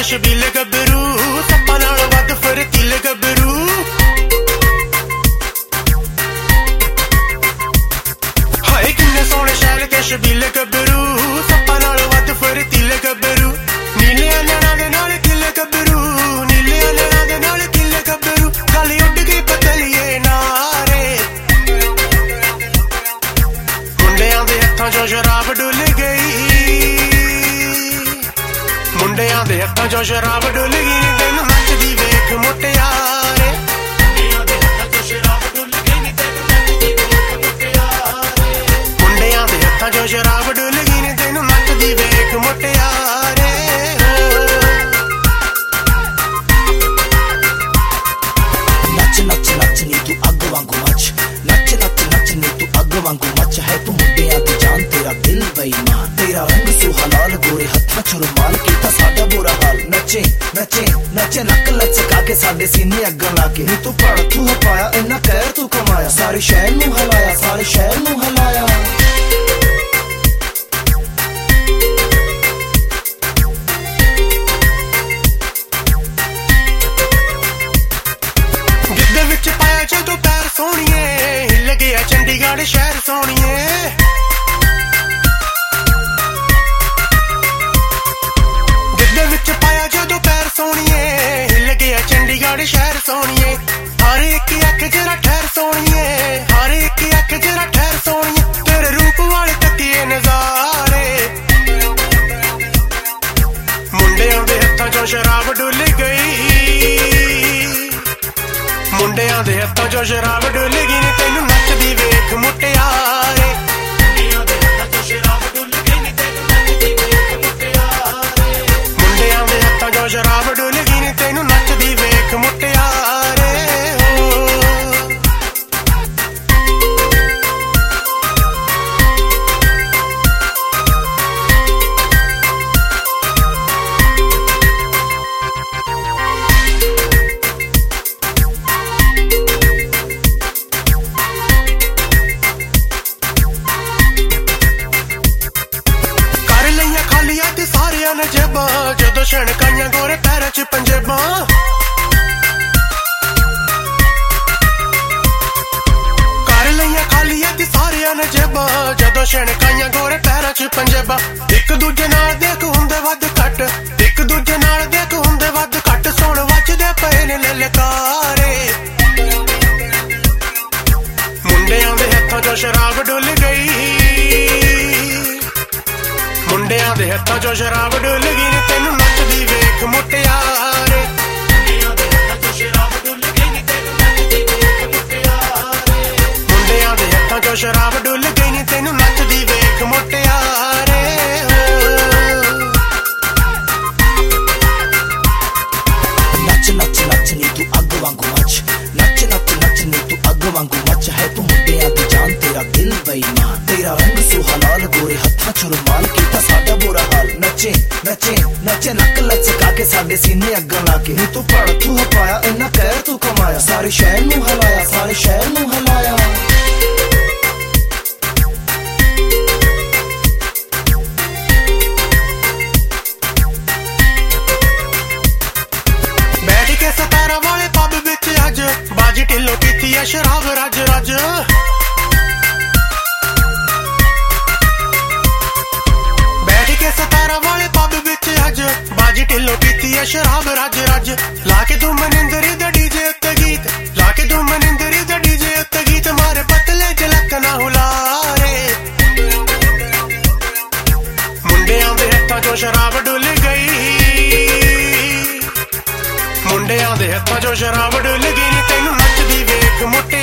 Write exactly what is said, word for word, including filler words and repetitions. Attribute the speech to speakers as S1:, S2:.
S1: ਸ਼ਬੀਲ ਗੱਭਰੂ ਸੱਪਾਂ ਨਾਲ ਵੱਧ ਫੁਰਤੀਲ ਗੱਭਰੂ ਹਾਏ ਕਿੰਨੇ ਸੋਹਣੇ ਸ਼ੈਲ ਕੇ ਸ਼ਬੀਲ ਗੱਭਰੂ ਸੱਪਾਂ ਨਾਲ ਵੱਧ ਫੁਰਤੀਲ ਗੱਭਰੂ ਨੀਲਿਆਂ ਨੈਣਾਂ ਦੇ ਨਾਲ ਕਿਲ ਗੱਭਰੂ ਨੀਲਿਆਂ ਨੈਣਾਂ ਦੇ ਨਾਲ ਕਿਲ ਗੱਭਰੂ ਗੱਲ ਉੱਡ ਗਈ ਪਤਲੀਏ ਨਾਰੇ ਮੁੰਡਿਆਂ ਦੇ ਹੱਥਾਂ 'ਚੋਂ ਸ਼ਰਾਬ ਡੁੱਲ ਗਈ ਮੁੰਡਿਆਂ ਦੇ ਹੱਥਾਂ 'ਚੋਂ ਸ਼ਰਾਬ ਡੁੱਲ ਗਈ ਨੀ ਤੈਨੂੰ ਨੱਚਦੀ ਵੇਖ ਮੁਟਿਆਰੇ ਮੁੰਡਿਆਂ ਦੇ ਹੱਥਾਂ 'ਚੋਂ ਸ਼ਰਾਬ ਡੁੱਲ ਗਈ ਨੀ ਤੈਨੂੰ ਨੱਚਦੀ ਵੇਖ ਮੁਟਿਆਰੇ ਮੁੰਡਿਆਂ ਦੇ ਹੱਥਾਂ 'ਚੋਂ ਸ਼ਰਾਬ ਡੁੱਲ ਗਈ ਨੀ ਤੈਨੂੰ ਨੱਚਦੀ ਵੇਖ ਮੁਟਿਆਰੇ
S2: ਨੱਚ ਨੱਚ ਨੱਚ ਨੀ ਤੂੰ ਅੱਗ ਵਾਂਗੂ ਮੱਚ ਨੱਚ ਨੱਚ ਨੱਚ ਨੀ ਤੂੰ ਅੱਗ ਵਾਂਗੂ ਮੱਚ ਹੈ ਤੂੰ ਮੁੰਡਿਆਂ ਦੀ ਜਾਨ ਤੇਰਾ ਦਿਲ ਬੇਈਮਾਨ ਤੇਰਾ ਰੰਗ ਸੁਹਲਾਲ ਗੋਰੇ ਹੱਥਾਂ 'ਚ ਰੁਮਾਲ ਕੀਤਾ ਸਾਡਾ ਬੁਰਾ ਹਾਲ ਨੱਚੇ ਨੱਚੇ ਨੱਚੇ ਨੱਕ ਲਚਕਾ ਕੇ ਸਾਡੇ ਸੀਨੇ ਅੱਗਾਂ ਲਾ ਕੇ ਨੀ ਤੂੰ ਪੜ ਤੂੰ ਪਾਇਆ ਇੰਨਾ ਕਹਿਰ ਤੂੰ ਕਮਾਇਆ ਸਾਰੇ ਸ਼ਹਿਰ ਨੂੰ ਹਲਾਇਆ ਸਾਰੇ ਸ਼ਹਿਰ ਨੂੰ ਹਲਾਇਆ
S1: ਗਿੱਧੇ ਵਿੱਚ ਪਾਇਆ ਜਦੋਂ ਪੈਰ ਸੋਹਣੀਏ ਹਿੱਲ ਗਿਆ ਚੰਡੀਗੜ੍ਹ ਸ਼ਹਿਰ ਸੋਹਣੀਏ ਗਿੱਧੇ ਵਿੱਚ ਪਾਇਆ ਜਦੋਂ ਪੈਰ ਸੋਹਣੀਏ ਹਿੱਲ ਗਿਆ ਚੰਡੀਗੜ੍ਹ ਸ਼ਹਿਰ ਸੋਹਣੀਏ ਹਰ ਇੱਕ ਅੱਖ ਜਰਾ ਠਹਿਰ ਸੋਹਣੀਏ ਹਰ ਇੱਕ ਅੱਖ ਜਰਾ ਠਹਿਰ ਸੋਹਣੀਏ ਤੇਰੇ ਰੂਪ ਵਾਲੇ ਤੱਕੀਏ ਨਜ਼ਾਰੇ ਮੁੰਡਿਆਂ ਦੇ ਹੱਥਾਂ 'ਚੋਂ ਸ਼ਰਾਬ ਡੁੱਲ ਗਈ ਮੁੰਡਿਆਂ ਦੇ ਹੱਥਾਂ 'ਚੋਂ ਸ਼ਰਾਬ ਡੁੱਲ ਗਈ ਨੀ ਤੈਨੂੰ ਨੱਚਦੀ ਵੇਖ ਮੁਟਿਆਰੇ ਮੁੰਡਿਆਂ ਦੇ ਹੱਥਾਂ 'ਚੋਂ ਸ਼ਰਾਬ ਡੁੱਲ ਗਈ ਨੀ ਤੈਨੂੰ ਨੱਚਦੀ ਵੇਖ ਮੁਟਿਆਰੇ ਮੁੰਡਿਆਂ ਦੇ ਹੱਥਾਂ 'ਚੋਂ ਸ਼ਰਾਬ ਡੁੱਲ ਗਈ ਨੀ ਤੈਨੂੰ ਨੱਚਦੀ ਵੇਖ ਮੁਟਿਆਰੇ ਸਾਰਿਆਂ ਨੇ ਜੇਬਾਂ ਜਦੋਂ ਛਣਕਾਈਆਂ ਗੋਰੇ ਪੈਰਾਂ 'ਚ ਪੰਜੇਬਾਂ ਕਰ ਲਈਆਂ ਖਾਲੀਆਂ ਤੇ ਸਾਰਿਆਂ ਨੇ ਜੇਬਾਂ ਜਦੋਂ ਛਣਕਾਈਆਂ ਗੋਰੇ ਪੈਰਾਂ 'ਚ ਪੰਜੇਬਾਂ ਇੱਕ ਦੂਜੇ ਨਾਲ ਦੇਖ ਹੁੰਦੇ ਵੱਧ ਘੱਟ ਇੱਕ ਦੂਜੇ ਨਾਲ ਦੇਖ ਹੁੰਦੇ ਵੱਧ ਘੱਟ ਸੁਣ ਵੱਜਦੇ ਪਏ ਨੇ ਲਲਕਾਰੇ ਮੁੰਡਿਆਂ ਦੇ ਹੱਥਾਂ 'ਚੋਂ ਸ਼ਰਾਬ ਡੁੱਲ ਗਈ ਮੁੰਡਿਆਂ ਦੇ ਹੱਥਾਂ 'ਚੋਂ ਸ਼ਰਾਬ ਡੁੱਲ ਗਈ ਨੀ ਤੈਨੂੰ ਨੱਚਦੀ ਵੇਖ ਮੁਟਿਆਰੇ ਮੁੰਡਿਆਂ ਦੇ ਹੱਥਾਂ 'ਚੋਂ ਸ਼ਰਾਬ ਡੁੱਲ ਗਈ ਨੀ ਤੈਨੂੰ ਨੱਚਦੀ ਵੇਖ ਮੁਟਿਆਰੇ ਮੁੰਡਿਆਂ ਦੇ ਹੱਥਾਂ 'ਚੋਂ ਸ਼ਰਾਬ ਡੁੱਲ ਗਈ ਨੀ ਤੈਨੂੰ ਨੱਚਦੀ ਵੇਖ ਮੁਟਿਆਰੇ
S2: ਨੱਚ ਨੱਚ ਨੱਚ ਨੀ ਤੂੰ ਅੱਗ ਵਾਂਗੂ ਮੱਚ ਨੱਚ ਨੱਚ ਨੱਚ ਨੀ ਤੂੰ ਅੱਗ ਵਾਂਗੂ ਮੱਚ ਹੈ ਤੂੰ ਮੁੰਡਿਆਂ ਦੀ ਜਾਨ ਤੇਰਾ ਦਿਲ ਬੇਈਮਾਨ ਤੇਰਾ ਰੰਗ ਸੁਹਲਾਲ ਗੋਰੇ ਹੱਥਾਂ 'ਚ ਰੁਮਾਲ ਕੀਤਾ ਸਾਡਾ ਬੁਰਾ ਹਾਲ ਨੱਚੇ ਨੱਚੇ ਨੱਚੇ ਨੱਕ ਲਚਕਾ ਕੇ ਸਾਡੇ ਸੀਨੇ ਅੱਗਾਂ ਲਾ ਕੇ ਨੀ ਤੂੰ ਪੜ ਤੂੰ ਪਾਇਆ ਇੰਨਾ ਕਹਿਰ ਤੂੰ ਕਮਾਇਆ ਸਾਰੇ ਸ਼ਹਿਰ ਨੂੰ ਹਲਾਇਆ ਸਾਰੇ ਸ਼ਹਿਰ ਨੂੰ ਹਲਾਇਆ
S1: ਬੈਠ ਕੇ ਸਤਾਰਾਂ ਵਾਲੇ ਪੱਬ ਵਿੱਚ ਅੱਜ ਬਾਜੀ ਢਿੱਲੋਂ ਪੀਤੀ ਐ ਸ਼ਰਾਬ ਰੱਜ ਰੱਜ ਬੈਠ ਕੇ ਸਤਾਰਾਂ ਵਾਲੇ ਪੱਬ ਵਿੱਚ ਅੱਜ ਬਾਜੀ ਢਿੱਲੋਂ ਪੀਤੀ ਐ ਸ਼ਰਾਬ ਰੱਜ ਰੱਜ ਲਾ ਕੇ ਤੂੰ ਮਨਿੰਦਰੀ ਦਾ ਡੀਜੇ ਉੱਤੇ ਗੀਤ ਲਾ ਕੇ ਤੂੰ ਮਨਿੰਦਰੀ ਦਾ ਡੀਜੇ ਉੱਤੇ ਗੀਤ ਮਾਰੇ ਪਤਲੇ ਜਲਕ ਨਾ ਹੁਲਾਰੇ ਮੁੰਡਿਆਂ ਦੇ ਹੱਥਾਂ 'ਚੋਂ ਸ਼ਰਾਬ ਡੁੱਲ ਗਈ ਮੁੰਡਿਆਂ ਦੇ ਹੱਥਾਂ 'ਚੋਂ ਸ਼ਰਾਬ ਡੁੱਲ ਗਈ ਨੀ ਤੈਨੂੰ ਨੱਚਦੀ ਵੇਖ ਮੁਟਿਆਰੇ